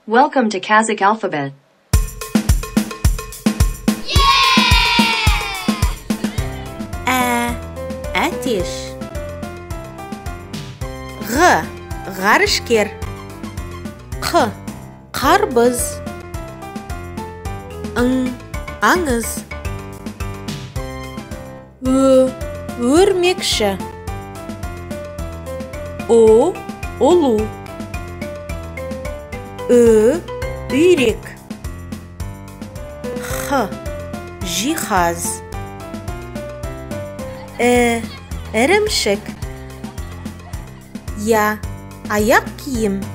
Welcome to Kazakh alphabet. Ateş. Ғарышкер. Қарбыз. Аңыз. Өрмекші. Ұлу. Үйрек. Жиһаз. Ірімшік. Аяқ киім.